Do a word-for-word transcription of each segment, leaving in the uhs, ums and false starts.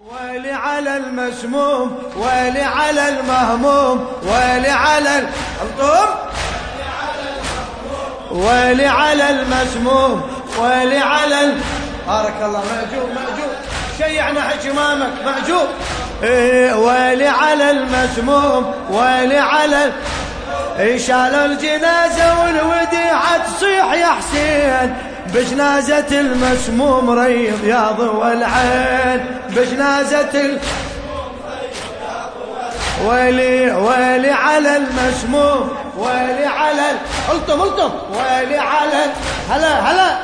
ويلي على المسموم، ويلي على المهموم، ويلي على الطم، ويلي على المسموم، ويلي على ال... بارك الله. مأجور مأجور شيعنا حجمامك مأجور. إيه ويلي على المسموم، ويلي على ال... إيه شالوا الجنازة والوديعة تصيح يا حسين، بجنازة المسموم ريض يا ضوى العين، بجنازة المسموم ريض يا ضوى العين. ويلي ويلي على المسموم، ويلي على ال... الطم الطم، ويلي على ال... هلا هلا.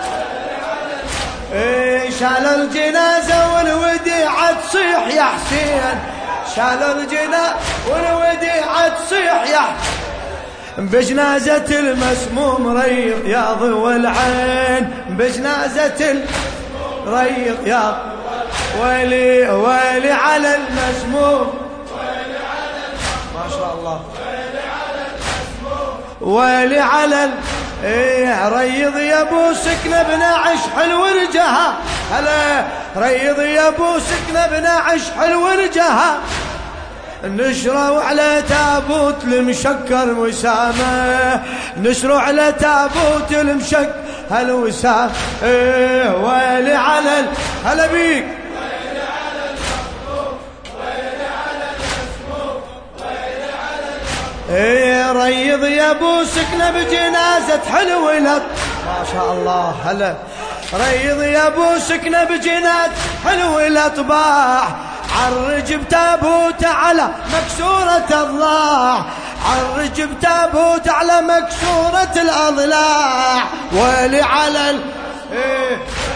إيه شالوا الجنازة والوديعة تصيح يا حسين، شالوا الجنازة والوديعة تصيح يا حسين، بجنازة المسموم ريض يا ضوى العين، بجنازة المسموم ريض يا ويلي ويلي على المسموم، ويلي على ما شاء الله، ويلي على المسموم، ويلي على ال... ايه ريض يا ابو سكنه بنعش حلو رجها، هلا ريض يا ابو سكنه بنعش حلو رجها، نشروا على تابوت المشكر وسامه، نشروا على تابوت المشك هالوسام. ايه ويلي على ال... هلا بيك. ويلي على المسموم، ويلي على المسموم، ويلي على المسموم. ايه ريض يا ابو سكنه بجنازه حلو لط ما شاء الله. هلا ريض يا ابو سكنه بجنازه حلو الاطباع، عرج بتابوت على مكسورة الضلاع، عرج بتابوت على مكسورة الأضلاع. ويلي على ال... إيه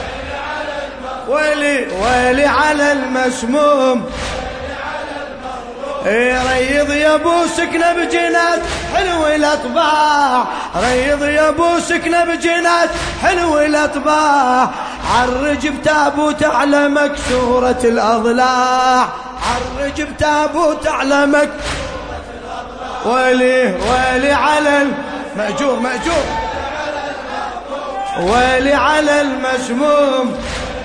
ويلي ويلي على المسموم، إيه ريض يا ابو سكنه بجنات حلو الاطباع، ريض يا ابو سكنه بجنات حلو الاطباع، عرج بتابوت على مكسورة الأضلاع، عرج بتابوت على مكسورة الأضلاع. ويلي ويلي على المأجور مأجور، ويلي على المسموم،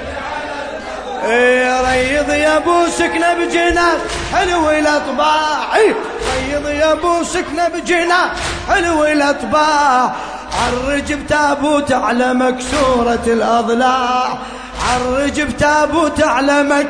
ايه ريض يا ابو سكنه بجنات حلو الاطباع، ايه ريض يا ابو سكنه بجنات حلو الاطباع، عرج بتابوت على مكسورة الأضلاع، عرج بتابوت على مك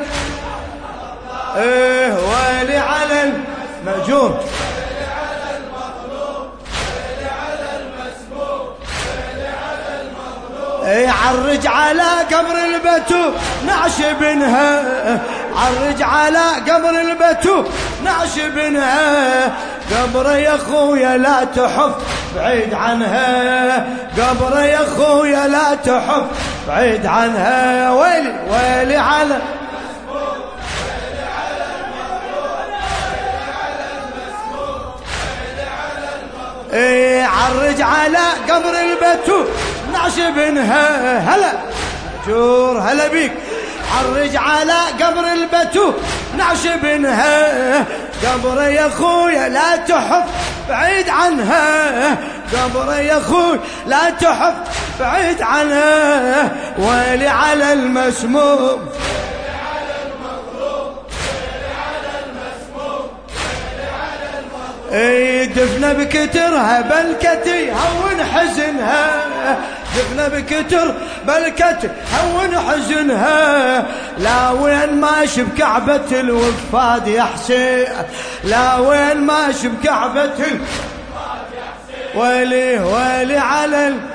ايه ويلي على المأجور، ويلي على المظلوم، ويلي على المسموم، ويلي على المظلوم. ايه عرج على قبر البتو نعش بنها، عرج على قبر البتو نعش بنها، قبر يا خويا لا تحف بعيد عنها، قبر يا خويا لا تحف بعيد عنها. ويلي ويلي على المسموم، ويلي على المظلوم، ويلي على المسموم، ويلي على المظلوم. ايه عرج على قبر البتو نعش بنها، هلا جور هلا بيك. عرج على قبر البتو نعش بنها، قبر يا خويا لا تحف بعيد عنها، قبر يا خويا لا تحف بعيد عنها. ويلي على المسموم، ويلي على المظلوم، ويلي على المسموم، ويلي على المظلوم. اي دفنه بكترها بلكتي هون حزنها، دفنه بكتر بلكتي هون حزنها، لا وين ماشي بكعبة الوفاد يا حسين، لا وين ماشي بكعبة الوفاد يا حسين. ويلي ويلي على ال...